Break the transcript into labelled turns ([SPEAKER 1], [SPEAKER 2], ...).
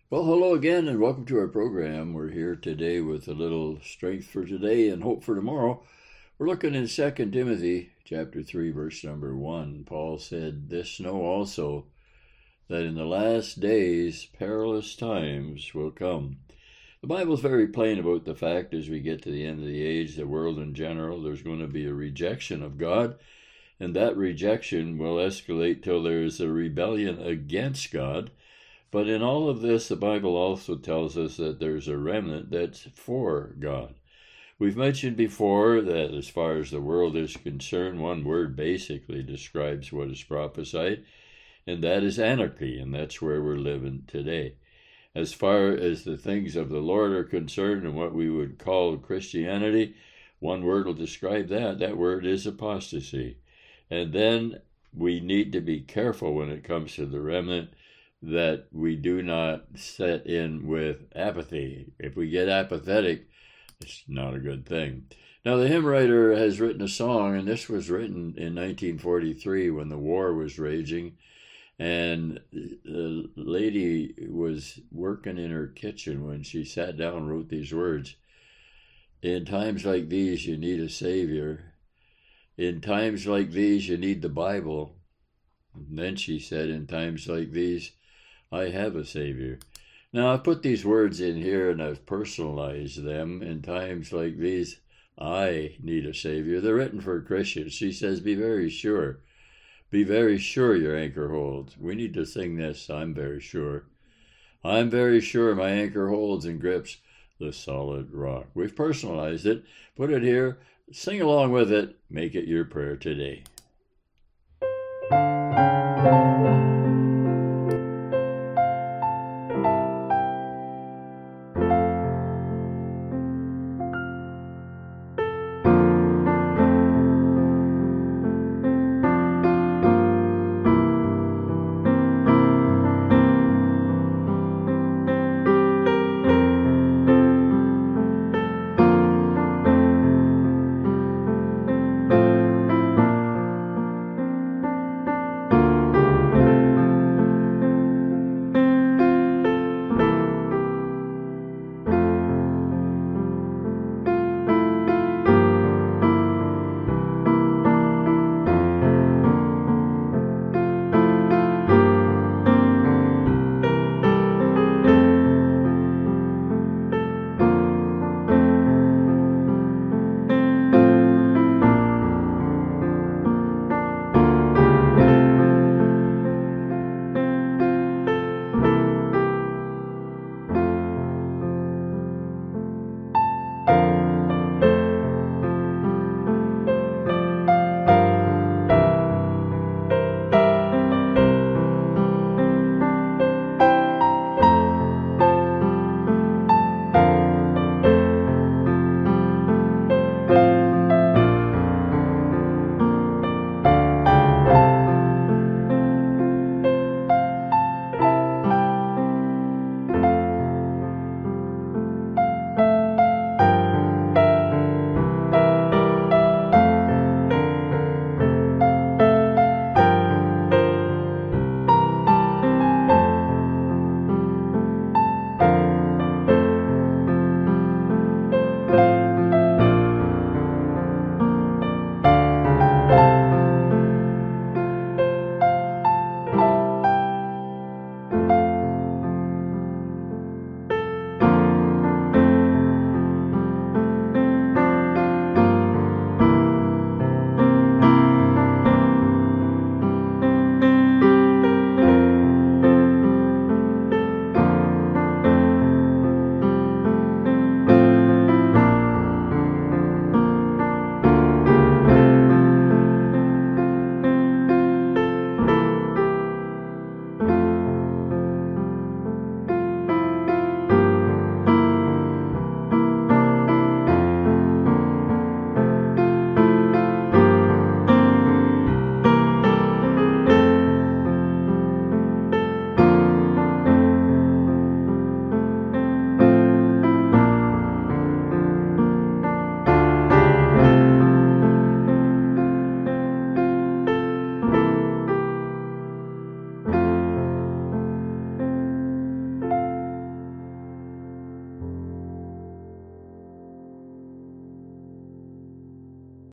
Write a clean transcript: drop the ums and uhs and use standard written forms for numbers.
[SPEAKER 1] Well, hello again, and welcome to our program. We're here today with a little strength for today and hope for tomorrow. We're looking in 2 Timothy chapter 3, verse number 1. Paul said, "This know also, that in the last days perilous times will come." The Bible's very plain about the fact as we get to the end of the age, the world in general, there's going to be a rejection of God, and that rejection will escalate till there is a rebellion against God. But in all of this, the Bible also tells us that there's a remnant that's for God. We've mentioned before that as far as the world is concerned, one word basically describes what is prophesied, and that is anarchy, and that's where we're living today. As far as the things of the Lord are concerned and what we would call Christianity, one word will describe that. That word is apostasy. And then we need to be careful when it comes to the remnant that we do not set in with apathy. If we get apathetic, it's not a good thing. Now, the hymn writer has written a song, and this was written in 1943 when the war was raging, and the lady was working in her kitchen when she sat down and wrote these words. In times like these, you need a savior. In times like these, you need the Bible. And then she said, in times like these, I have a Savior. Now, I've put these words in here and I've personalized them. In times like these, I need a Savior. They're written for Christians. She says, be very sure. Be very sure your anchor holds. We need to sing this, I'm very sure. I'm very sure my anchor holds and grips the solid rock. We've personalized it, put it here, sing along with it, make it your prayer today.